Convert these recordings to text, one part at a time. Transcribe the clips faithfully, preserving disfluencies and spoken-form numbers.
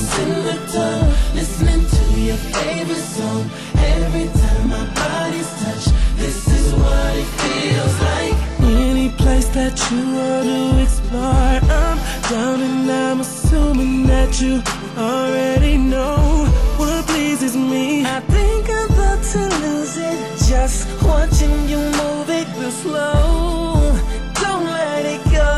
petals in the tub, listening to your favorite song. Every time my body's touched, this is what it feels like. Any place that you want to explore, I'm down and I'm assuming that you already know what pleases me. I think I'm about to lose it, just watching you move it real slow. Don't let it go.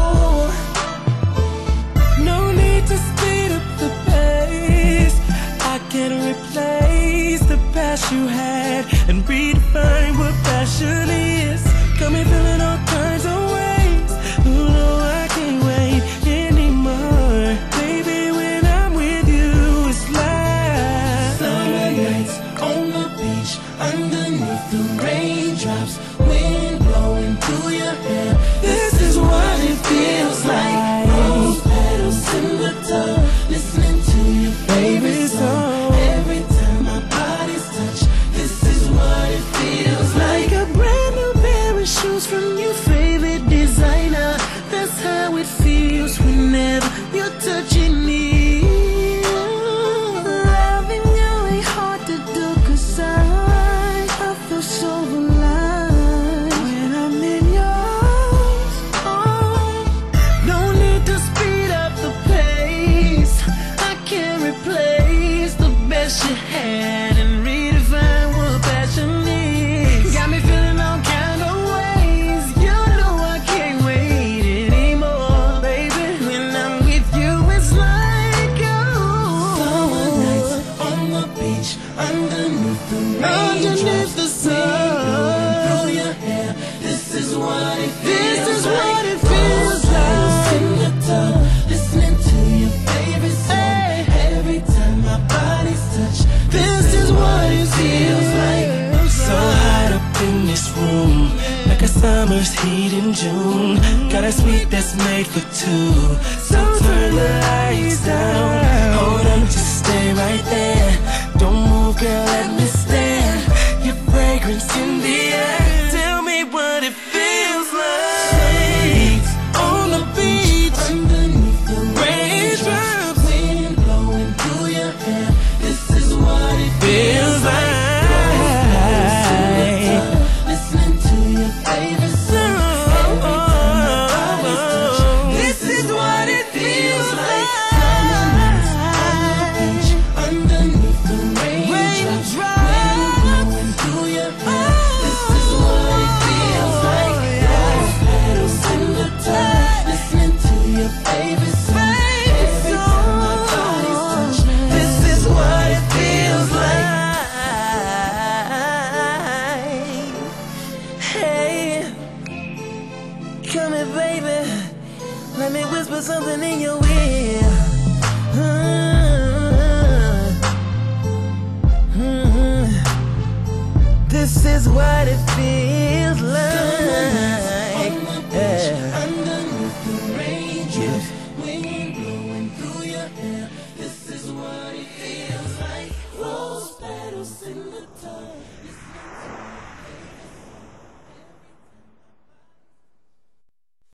No need to speed up the pace. I can replace the past you had and redefine what passion is. Got me feeling all kinds of ways. You know I can't wait anymore. Baby, when I'm with you, it's like summer nights on the beach, underneath the raindrops, wind blowing through your hair. This is what it feels like. Rose petals in the tub, listening to your favorite song. Every time my body's touched, this is what it feels like. A brand new pair of shoes from your favorite designer. That's how it feels whenever you're touching me. Loving you ain't hard to do, 'cause I, I feel so alive when I'm in yours. Oh, no need to speed up the pace. I can't replace the best you had and redefine what passion is. Got me feeling all kind of ways. You know I can't wait anymore, baby. When I'm with you, it's like oh, summer nights on the beach, underneath the raindrops, the sun blowing through your hair. This is what it feels this is like. What it feels like. In the tub, listening to your favorite song. Every time my body's touched, this is what it feels like. I'm so hot up in this room, like a summer's heat in June. Got a sweet that's made for two, so turn the lights down. Hold on, just stay right there. Don't move, girl, let me stand. Your fragrance in the air. Tell me what it feels like. On the beach, underneath the raindrops, wind blowing through your hair. This is what it feels like. Listening to your favorite song. Every time my body's touched, this is what it feels like. Summer nights on the beach, underneath the raindrops, wind blowing through your hair. This is what it feels like. Rose petals in the tub, listening to your favorite song. Every time my body's touched, this is what it feels like. Hey, come here, baby. Let me whisper something in your ear. Mm-hmm. This is what it feels